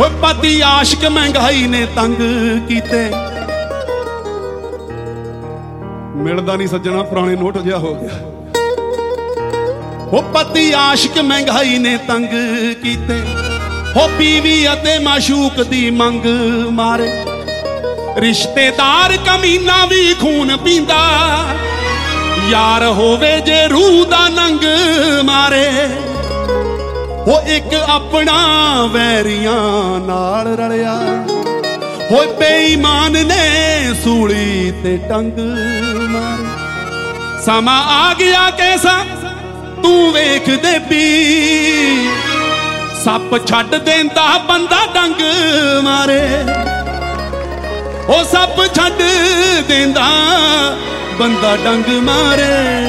पति आशिक महंगाई ने तंग कीते। मिलदा नहीं सज्जना, पुराने नोट जिहा हो गया। वो पति आशिक महंगाई ने तंग कीते। हो बीवी अते माशूक दी मंग मारे। रिश्तेदार कमीना भी खून पींदा, यार होवे जे रूह दा नंग मारे। हो एक अपना वैरियां नाल रलिया, हो बेईमान ने सूली ते टंग मारे। समा आ गया कैसा तू वेख दे पी, सप छड्ड देंदा बंदा डंग मारे। ओ सप छड्ड देंदा बंदा डंग मारे।